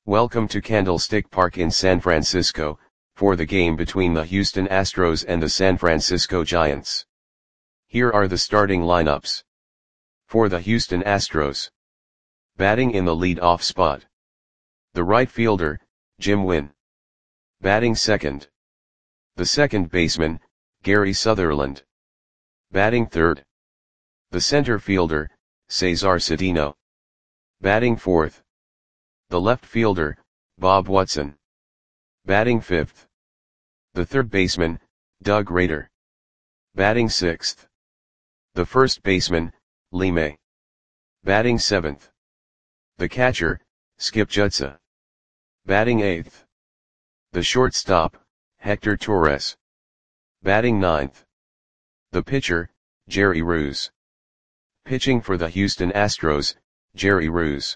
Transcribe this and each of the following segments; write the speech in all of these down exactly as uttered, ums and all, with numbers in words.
Welcome to Candlestick Park in San Francisco, for the game between the Houston Astros and the San Francisco Giants. Here are the starting lineups. For the Houston Astros. Batting in the lead-off spot. The right fielder, Jim Wynn. Batting second. The second baseman, Gary Sutherland. Batting third. The center fielder, Cesar Cedeno. Batting fourth. The left fielder, Bob Watson. Batting fifth. The third baseman, Doug Rader. Batting sixth. The first baseman, Lee May. Batting seventh. The catcher, Skip Jutsa. Batting eighth. The shortstop, Hector Torres. Batting ninth. The pitcher, Jerry Ruse. Pitching for the Houston Astros, Jerry Ruse.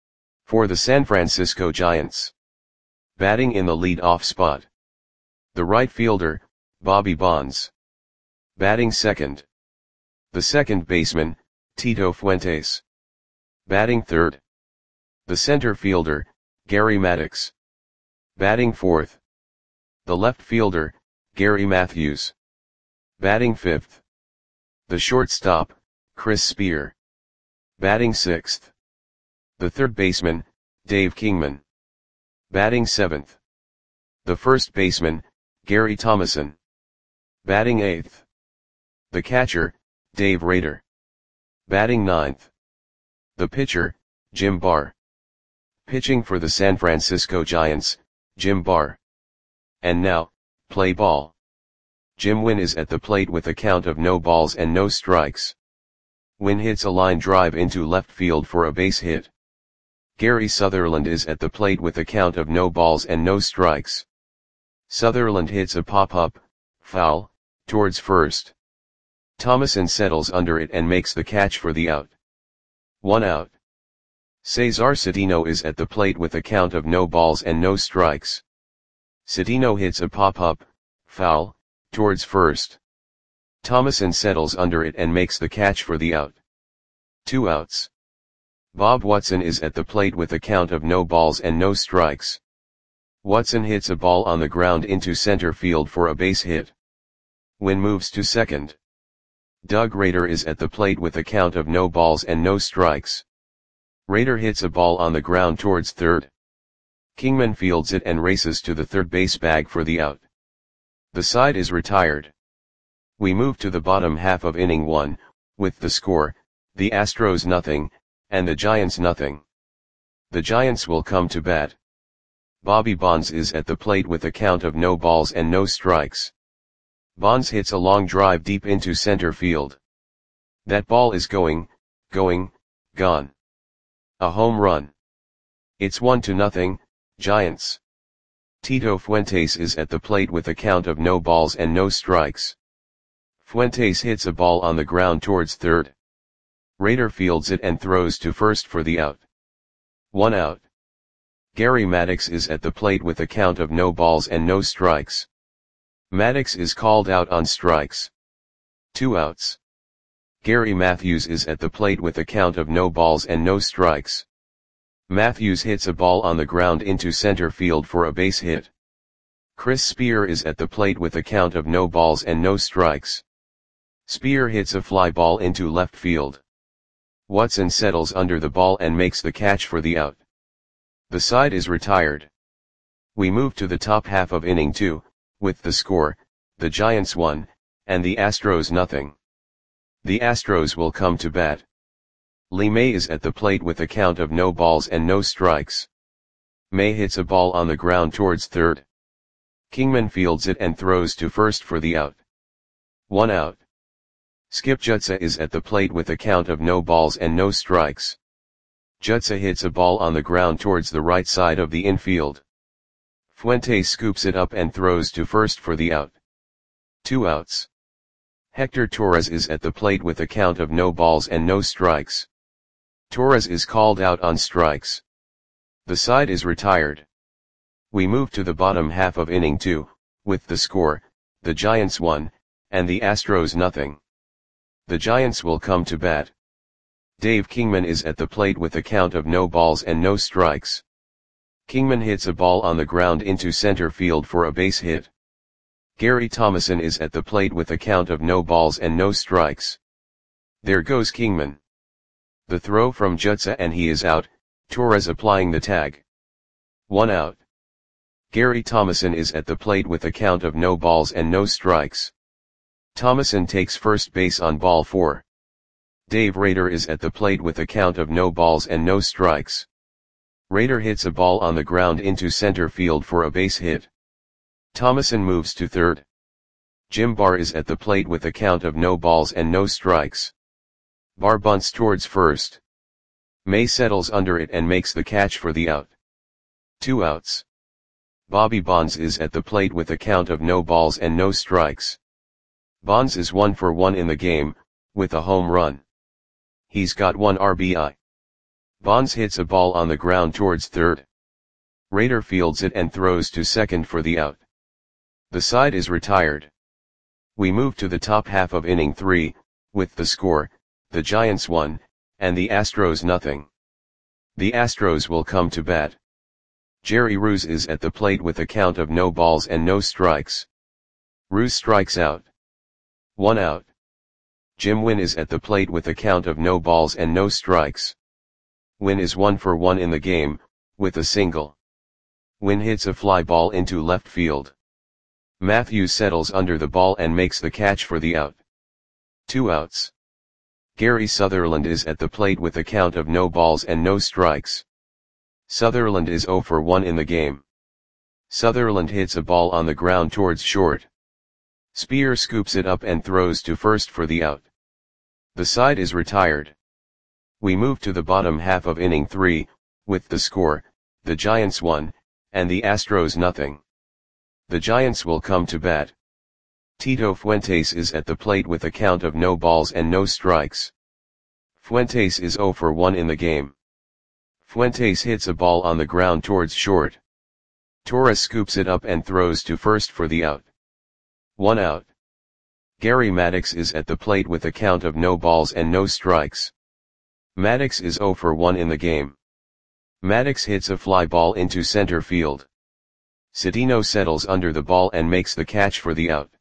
For the San Francisco Giants. Batting in the lead-off spot. The right fielder, Bobby Bonds. Batting second. The second baseman, Tito Fuentes. Batting third. The center fielder, Gary Maddox. Batting fourth. The left fielder, Gary Matthews. Batting fifth. The shortstop, Chris Spear. Batting sixth. The third baseman, Dave Kingman. Batting seventh. The first baseman, Gary Thomason. Batting eighth. The catcher, Dave Rader. Batting ninth. The pitcher, Jim Barr. Pitching for the San Francisco Giants, Jim Barr. And now, play ball. Jim Wynn is at the plate with a count of no balls and no strikes. Wynn hits a line drive into left field for a base hit. Gary Sutherland is at the plate with a count of no balls and no strikes. Sutherland hits a pop-up, foul, towards first. Thomason settles under it and makes the catch for the out. One out. Cesar Cedeno is at the plate with a count of no balls and no strikes. Cedeno hits a pop-up, foul, towards first. Thomason settles under it and makes the catch for the out. Two outs. Bob Watson is at the plate with a count of no balls and no strikes. Watson hits a ball on the ground into center field for a base hit. Wynn moves to second. Doug Rader is at the plate with a count of no balls and no strikes. Rader hits a ball on the ground towards third. Kingman fields it and races to the third base bag for the out. The side is retired. We move to the bottom half of inning one, with the score, the Astros nothing, and the Giants nothing. The Giants will come to bat. Bobby Bonds is at the plate with a count of no balls and no strikes. Bonds hits a long drive deep into center field. That ball is going, going, gone. A home run. It's one to nothing, Giants. Tito Fuentes is at the plate with a count of no balls and no strikes. Fuentes hits a ball on the ground towards third. Rader fields it and throws to first for the out. One out. Gary Maddox is at the plate with a count of no balls and no strikes. Maddox is called out on strikes. Two outs. Gary Matthews is at the plate with a count of no balls and no strikes. Matthews hits a ball on the ground into center field for a base hit. Chris Spear is at the plate with a count of no balls and no strikes. Spear hits a fly ball into left field. Watson settles under the ball and makes the catch for the out. The side is retired. We move to the top half of inning two, with the score, the Giants one, and the Astros nothing. The Astros will come to bat. Lee May is at the plate with a count of no balls and no strikes. May hits a ball on the ground towards third. Kingman fields it and throws to first for the out. One out. Skip Jutsa is at the plate with a count of no balls and no strikes. Jutsa hits a ball on the ground towards the right side of the infield. Fuentes scoops it up and throws to first for the out. Two outs. Hector Torres is at the plate with a count of no balls and no strikes. Torres is called out on strikes. The side is retired. We move to the bottom half of inning two, with the score, the Giants one, and the Astros nothing. The Giants will come to bat. Dave Kingman is at the plate with a count of no balls and no strikes. Kingman hits a ball on the ground into center field for a base hit. Gary Thomasson is at the plate with a count of no balls and no strikes. There goes Kingman. The throw from Jutsa and he is out, Torres applying the tag. One out. Gary Thomasson is at the plate with a count of no balls and no strikes. Thomasson takes first base on ball four. Dave Rader is at the plate with a count of no balls and no strikes. Rader hits a ball on the ground into center field for a base hit. Thomasson moves to third. Jim Barr is at the plate with a count of no balls and no strikes. Barr bunts towards first. May settles under it and makes the catch for the out. Two outs. Bobby Bonds is at the plate with a count of no balls and no strikes. Bonds is one for one in the game, with a home run. He's got one R B I. Bonds hits a ball on the ground towards third. Rader fields it and throws to second for the out. The side is retired. We move to the top half of inning three, with the score, the Giants one, and the Astros nothing. The Astros will come to bat. Jerry Ruse is at the plate with a count of no balls and no strikes. Ruse strikes out. One out. Jim Wynn is at the plate with a count of no balls and no strikes. Wynn is one for one in the game, with a single. Wynn hits a fly ball into left field. Matthews settles under the ball and makes the catch for the out. Two outs. Gary Sutherland is at the plate with a count of no balls and no strikes. Sutherland is zero for one in the game. Sutherland hits a ball on the ground towards short. Spear scoops it up and throws to first for the out. The side is retired. We move to the bottom half of inning three, with the score, the Giants one, and the Astros nothing. The Giants will come to bat. Tito Fuentes is at the plate with a count of no balls and no strikes. Fuentes is zero for one in the game. Fuentes hits a ball on the ground towards short. Torres scoops it up and throws to first for the out. One out. Gary Maddox is at the plate with a count of no balls and no strikes. Maddox is zero for one in the game. Maddox hits a fly ball into center field. Cedeno settles under the ball and makes the catch for the out.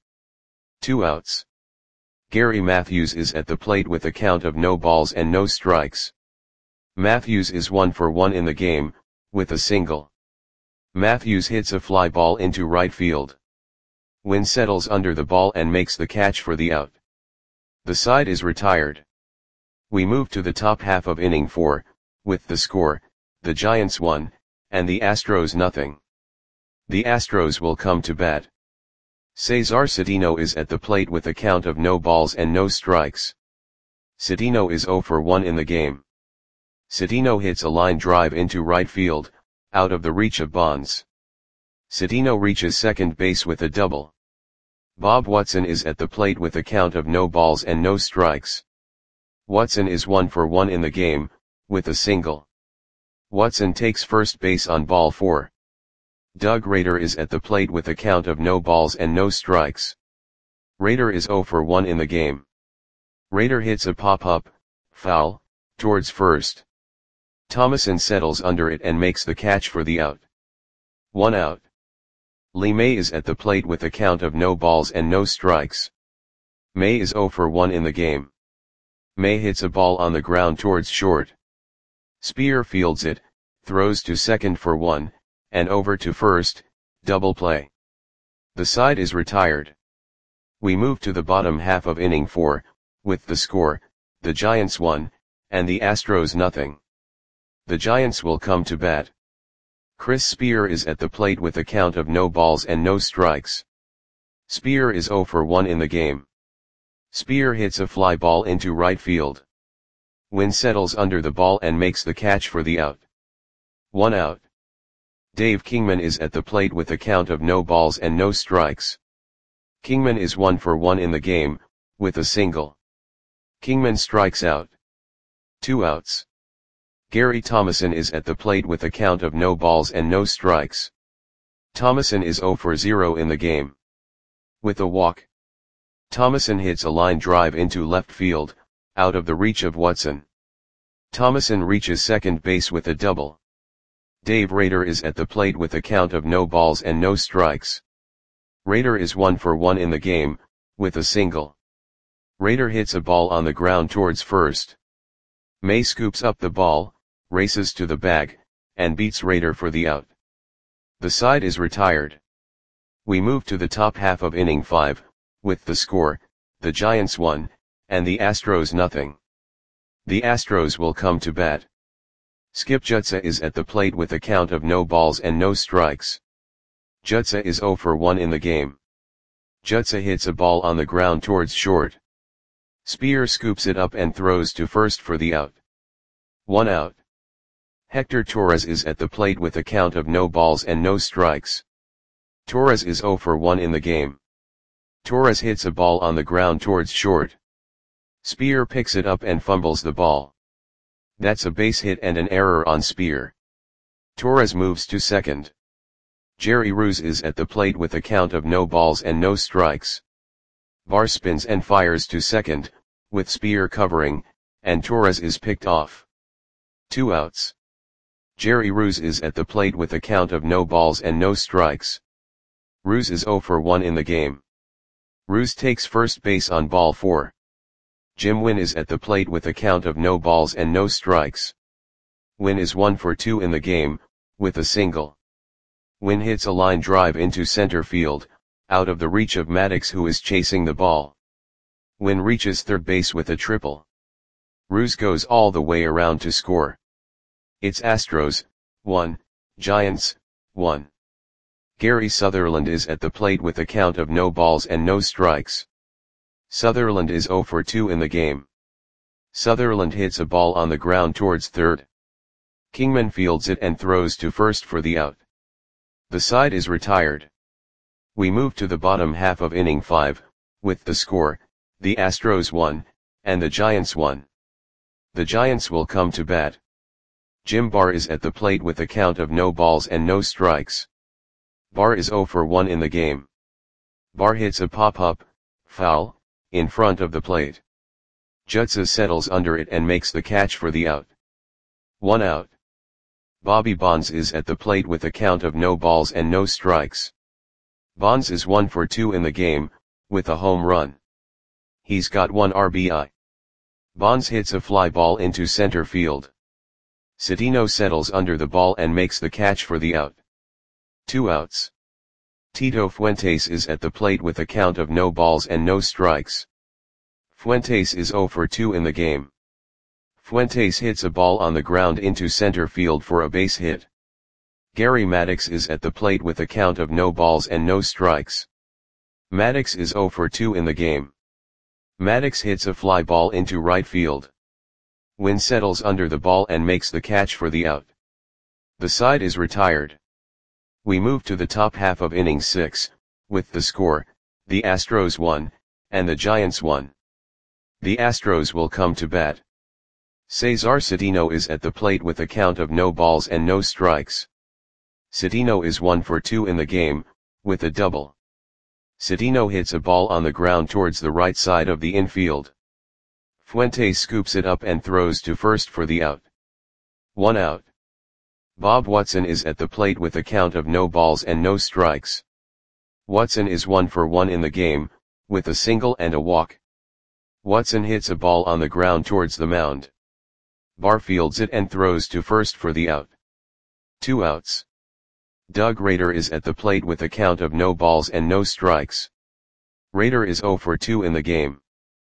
Two outs. Gary Matthews is at the plate with a count of no balls and no strikes. Matthews is one for one in the game, with a single. Matthews hits a fly ball into right field. Wynn settles under the ball and makes the catch for the out. The side is retired. We move to the top half of inning four, with the score, the Giants one, and the Astros nothing. The Astros will come to bat. Cesar Cedeno is at the plate with a count of no balls and no strikes. Cedeno is zero for one in the game. Cedeno hits a line drive into right field, out of the reach of Bonds. Cedeno reaches second base with a double. Bob Watson is at the plate with a count of no balls and no strikes. Watson is one for one in the game, with a single. Watson takes first base on ball four. Doug Rader is at the plate with a count of no balls and no strikes. Rader is zero for one in the game. Rader hits a pop-up, foul, towards first. Thomasson settles under it and makes the catch for the out. One out. Lee May is at the plate with a count of no balls and no strikes. May is zero for one in the game. May hits a ball on the ground towards short. Spear fields it, throws to second for one, and over to first, double play. The side is retired. We move to the bottom half of inning four, with the score, the Giants one, and the Astros nothing. The Giants will come to bat. Chris Spear is at the plate with a count of no balls and no strikes. Spear is zero for one in the game. Spear hits a fly ball into right field. Wynn settles under the ball and makes the catch for the out. One out. Dave Kingman is at the plate with a count of no balls and no strikes. Kingman is one for one in the game, with a single. Kingman strikes out. Two outs. Gary Thomasson is at the plate with a count of no balls and no strikes. Thomasson is zero for zero in the game. With a walk. Thomasson hits a line drive into left field, out of the reach of Watson. Thomasson reaches second base with a double. Dave Rader is at the plate with a count of no balls and no strikes. Rader is one for one in the game, with a single. Rader hits a ball on the ground towards first. May scoops up the ball, races to the bag, and beats Rader for the out. The side is retired. We move to the top half of inning five, with the score, the Giants one, and the Astros nothing. The Astros will come to bat. Skip Jutsa is at the plate with a count of no balls and no strikes. Jutsa is zero for one in the game. Jutsa hits a ball on the ground towards short. Spear scoops it up and throws to first for the out. One out. Hector Torres is at the plate with a count of no balls and no strikes. Torres is zero for one in the game. Torres hits a ball on the ground towards short. Spear picks it up and fumbles the ball. That's a base hit and an error on Spear. Torres moves to second. Jerry Ruse is at the plate with a count of no balls and no strikes. Barr spins and fires to second, with Spear covering, and Torres is picked off. Two outs. Jerry Ruse is at the plate with a count of no balls and no strikes. Ruse is zero for one in the game. Ruse takes first base on ball four. Jim Wynn is at the plate with a count of no balls and no strikes. Wynn is one for two in the game, with a single. Wynn hits a line drive into center field, out of the reach of Maddox who is chasing the ball. Wynn reaches third base with a triple. Ruse goes all the way around to score. It's Astros, one, Giants, one. Gary Sutherland is at the plate with a count of no balls and no strikes. Sutherland is zero for two in the game. Sutherland hits a ball on the ground towards third. Kingman fields it and throws to first for the out. The side is retired. We move to the bottom half of inning five, with the score, the Astros one, and the Giants one. The Giants will come to bat. Jim Barr is at the plate with a count of no balls and no strikes. Barr is zero for one in the game. Barr hits a pop-up, foul, in front of the plate. Jutsa settles under it and makes the catch for the out. One out. Bobby Bonds is at the plate with a count of no balls and no strikes. Bonds is one for two in the game, with a home run. He's got one R B I. Bonds hits a fly ball into center field. Citino settles under the ball and makes the catch for the out. Two outs. Tito Fuentes is at the plate with a count of no balls and no strikes. Fuentes is zero for two in the game. Fuentes hits a ball on the ground into center field for a base hit. Gary Maddox is at the plate with a count of no balls and no strikes. Maddox is zero for two in the game. Maddox hits a fly ball into right field. Wynn settles under the ball and makes the catch for the out. The side is retired. We move to the top half of inning six, with the score, the Astros one, and the Giants one. The Astros will come to bat. Cesar Citino is at the plate with a count of no balls and no strikes. Citino is one for two in the game, with a double. Citino hits a ball on the ground towards the right side of the infield. Fuentes scoops it up and throws to first for the out. One out. Bob Watson is at the plate with a count of no balls and no strikes. Watson is one for one in the game, with a single and a walk. Watson hits a ball on the ground towards the mound. Barr fields it and throws to first for the out. Two outs. Doug Rader is at the plate with a count of no balls and no strikes. Rader is zero for two in the game.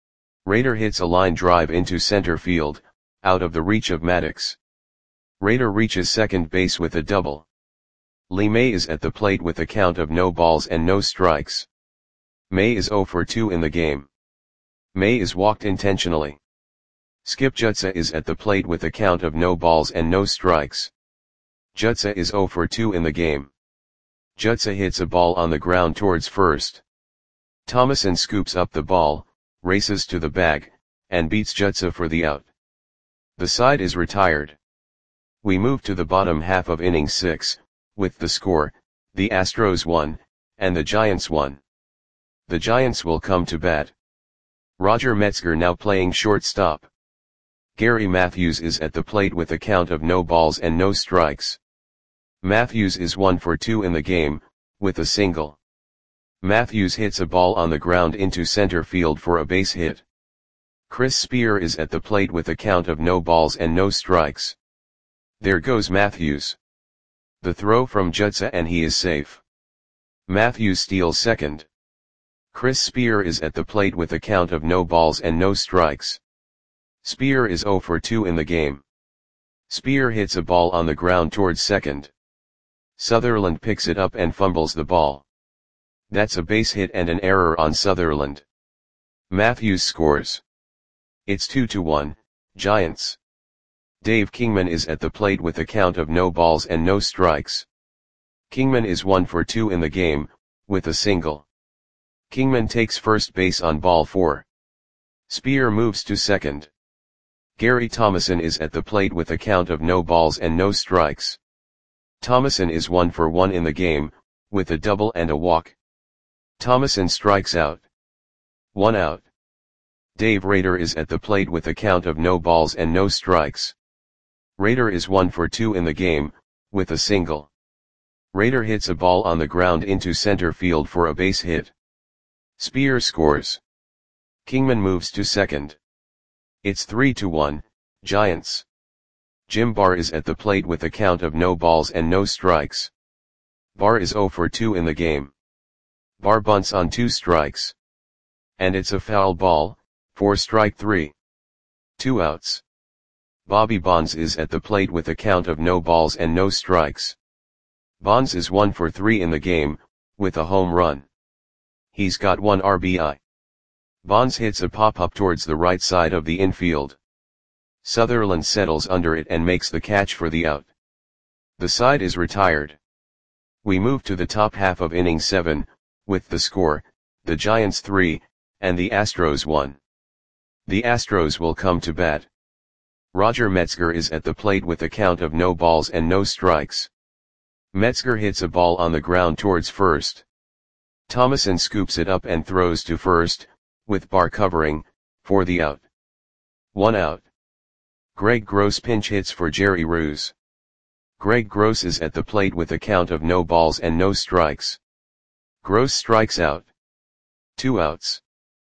Rader hits a line drive into center field, out of the reach of Maddox. Rader reaches second base with a double. Lee May is at the plate with a count of no balls and no strikes. May is zero for two in the game. May is walked intentionally. Skip Jutsa is at the plate with a count of no balls and no strikes. Jutsa is zero for two in the game. Jutsa hits a ball on the ground towards first. Thomason scoops up the ball, races to the bag, and beats Jutsa for the out. The side is retired. We move to the bottom half of inning six, with the score, the Astros one, and the Giants one. The Giants will come to bat. Roger Metzger now playing shortstop. Gary Matthews is at the plate with a count of no balls and no strikes. Matthews is one for two in the game, with a single. Matthews hits a ball on the ground into center field for a base hit. Chris Spear is at the plate with a count of no balls and no strikes. There goes Matthews. The throw from Jutsa and he is safe. Matthews steals second. Chris Spear is at the plate with a count of no balls and no strikes. Spear is zero for two in the game. Spear hits a ball on the ground towards second. Sutherland picks it up and fumbles the ball. That's a base hit and an error on Sutherland. Matthews scores. It's two to one, Giants. Dave Kingman is at the plate with a count of no balls and no strikes. Kingman is one for two in the game, with a single. Kingman takes first base on ball four. Spear moves to second. Gary Thomason is at the plate with a count of no balls and no strikes. Thomason is one for one in the game, with a double and a walk. Thomason strikes out. One out. Dave Rader is at the plate with a count of no balls and no strikes. Rader is one for two in the game, with a single. Rader hits a ball on the ground into center field for a base hit. Spear scores. Kingman moves to second. It's three to one, Giants. Jim Barr is at the plate with a count of no balls and no strikes. Barr is zero for two in the game. Barr bunts on two strikes. And it's a foul ball, for strike three. Two outs. Bobby Bonds is at the plate with a count of no balls and no strikes. Bonds is one for three in the game, with a home run. He's got one R B I. Bonds hits a pop-up towards the right side of the infield. Sutherland settles under it and makes the catch for the out. The side is retired. We move to the top half of inning seven, with the score, the Giants three, and the Astros one. The Astros will come to bat. Roger Metzger is at the plate with a count of no balls and no strikes. Metzger hits a ball on the ground towards first. Thomason scoops it up and throws to first, with Barr covering, for the out. One out. Greg Gross pinch hits for Jerry Roos. Greg Gross is at the plate with a count of no balls and no strikes. Gross strikes out. Two outs.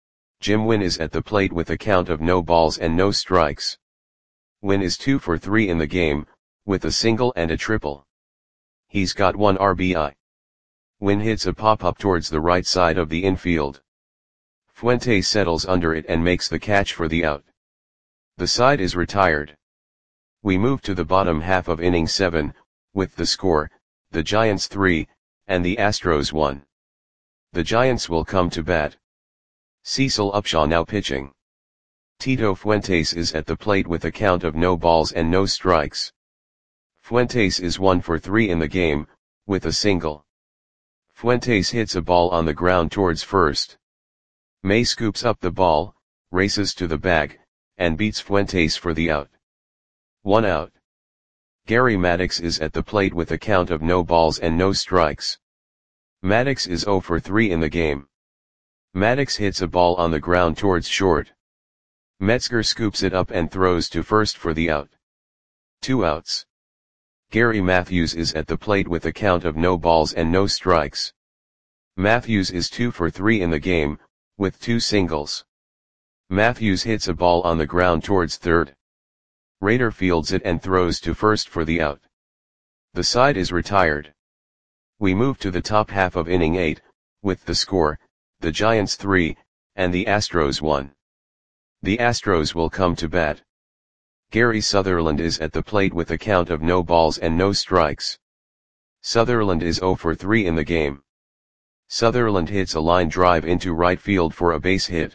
Jim Wynn is at the plate with a count of no balls and no strikes. Wynn is two for three in the game, with a single and a triple. He's got one R B I. Wynn hits a pop-up towards the right side of the infield. Fuente settles under it and makes the catch for the out. The side is retired. We move to the bottom half of inning seven, with the score, the Giants three, and the Astros one. The Giants will come to bat. Cecil Upshaw now pitching. Tito Fuentes is at the plate with a count of no balls and no strikes. Fuentes is one for three in the game, with a single. Fuentes hits a ball on the ground towards first. May scoops up the ball, races to the bag, and beats Fuentes for the out. One out. Gary Maddox is at the plate with a count of no balls and no strikes. Maddox is zero for three in the game. Maddox hits a ball on the ground towards short. Metzger scoops it up and throws to first for the out. Two outs. Gary Matthews is at the plate with a count of no balls and no strikes. Matthews is two for three in the game, with two singles. Matthews hits a ball on the ground towards third. Rader fields it and throws to first for the out. The side is retired. We move to the top half of inning eight, with the score, the Giants three, and the Astros one. The Astros will come to bat. Gary Sutherland is at the plate with a count of no balls and no strikes. Sutherland is zero for three in the game. Sutherland hits a line drive into right field for a base hit.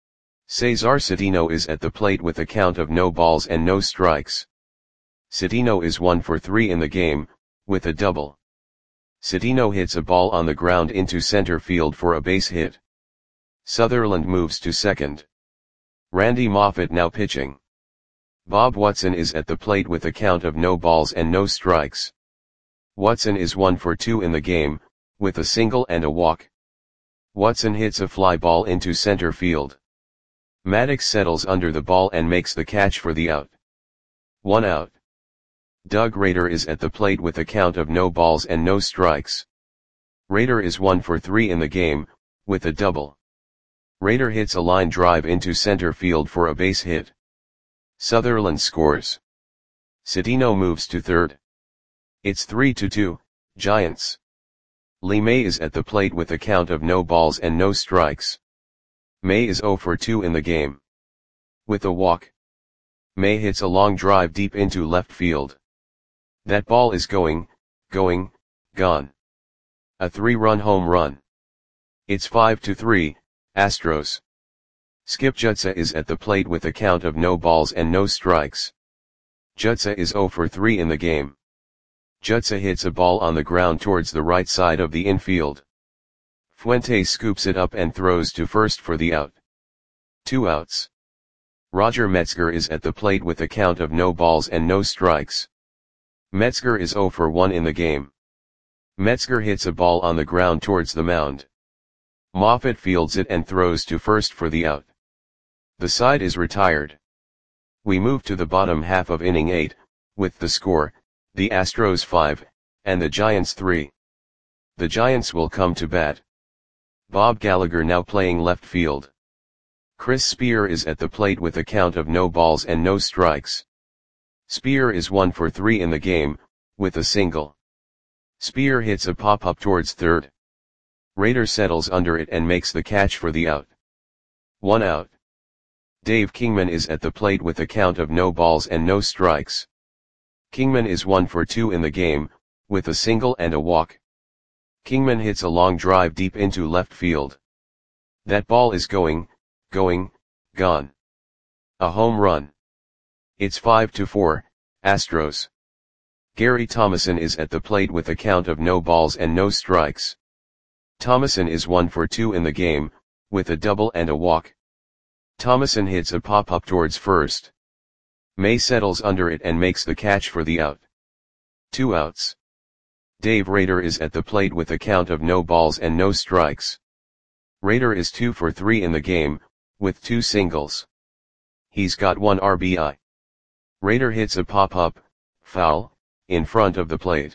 Cesar Cedeno is at the plate with a count of no balls and no strikes. Cedeno is one for three in the game, with a double. Cedeno hits a ball on the ground into center field for a base hit. Sutherland moves to second. Randy Moffett now pitching. Bob Watson is at the plate with a count of no balls and no strikes. Watson is one for two in the game, with a single and a walk. Watson hits a fly ball into center field. Maddox settles under the ball and makes the catch for the out. One out. Doug Rader is at the plate with a count of no balls and no strikes. Rader is one for three in the game, with a double. Rader hits a line drive into center field for a base hit. Sutherland scores. Cedeno moves to third. It's three to two, Giants. Lee May is at the plate with a count of no balls and no strikes. May is zero for two in the game. With a walk. May hits a long drive deep into left field. That ball is going, going, gone. A three-run home run. It's five to three, Astros. Skip Jutsa is at the plate with a count of no balls and no strikes. Jutsa is zero for three in the game. Jutsa hits a ball on the ground towards the right side of the infield. Fuentes scoops it up and throws to first for the out. Two outs. Roger Metzger is at the plate with a count of no balls and no strikes. Metzger is zero for one in the game. Metzger hits a ball on the ground towards the mound. Moffett fields it and throws to first for the out. The side is retired. We move to the bottom half of inning eight, with the score, the Astros five, and the Giants three. The Giants will come to bat. Bob Gallagher now playing left field. Chris Spear is at the plate with a count of no balls and no strikes. Spear is one for three in the game, with a single. Spear hits a pop-up towards third. Rader settles under it and makes the catch for the out. One out. Dave Kingman is at the plate with a count of no balls and no strikes. Kingman is one for two in the game, with a single and a walk. Kingman hits a long drive deep into left field. That ball is going, going, gone. A home run. It's five to four, Astros. Gary Thomason is at the plate with a count of no balls and no strikes. Thomason is one for two in the game, with a double and a walk. Thomason hits a pop-up towards first. May settles under it and makes the catch for the out. Two outs. Dave Rader is at the plate with a count of no balls and no strikes. Rader is two for three in the game, with two singles. He's got one R B I. Rader hits a pop-up, foul, in front of the plate.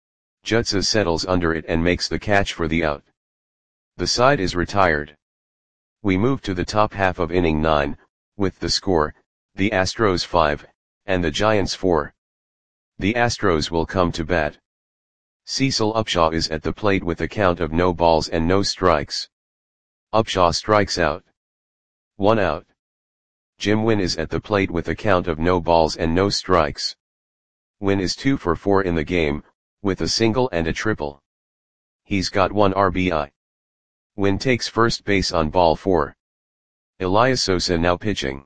Jutsa settles under it and makes the catch for the out. The side is retired. We move to the top half of inning nine, with the score, the Astros five, and the Giants four. The Astros will come to bat. Cecil Upshaw is at the plate with a count of no balls and no strikes. Upshaw strikes out. One out. Jim Wynn is at the plate with a count of no balls and no strikes. Wynn is two for four in the game, with a single and a triple. He's got one R B I. Wynn takes first base on ball four. Elias Sosa now pitching.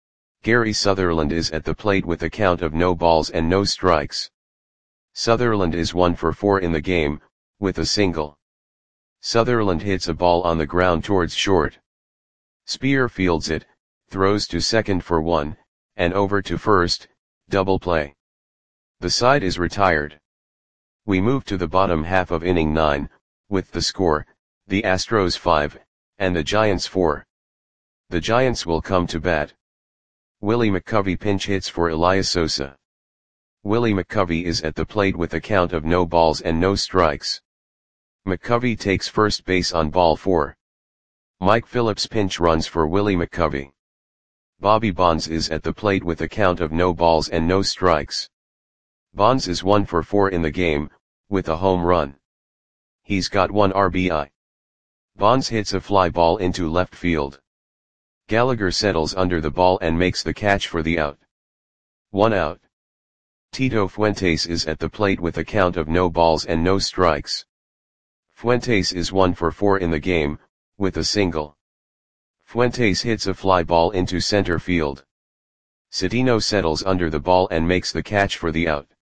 Gary Sutherland is at the plate with a count of no balls and no strikes. Sutherland is one for four in the game, with a single. Sutherland hits a ball on the ground towards short. Spear fields it, throws to second for one, and over to first, double play. The side is retired. We move to the bottom half of inning nine, with the score, the Astros five, and the Giants four. The Giants will come to bat. Willie McCovey pinch hits for Elias Sosa. Willie McCovey is at the plate with a count of no balls and no strikes. McCovey takes first base on ball four. Mike Phillips pinch runs for Willie McCovey. Bobby Bonds is at the plate with a count of no balls and no strikes. Bonds is one for four in the game, with a home run. He's got one R B I. Bonds hits a fly ball into left field. Gallagher settles under the ball and makes the catch for the out. One out. Tito Fuentes is at the plate with a count of no balls and no strikes. Fuentes is one for four in the game, with a single. Fuentes hits a fly ball into center field. Cedeno settles under the ball and makes the catch for the out.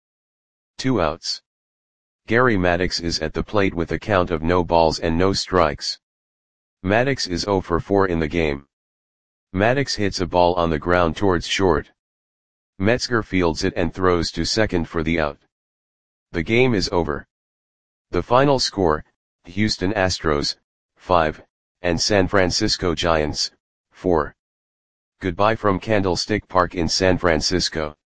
Two outs. Gary Maddox is at the plate with a count of no balls and no strikes. Maddox is zero for four in the game. Maddox hits a ball on the ground towards short. Metzger fields it and throws to second for the out. The game is over. The final score, Houston Astros, five, and San Francisco Giants, four. Goodbye from Candlestick Park in San Francisco.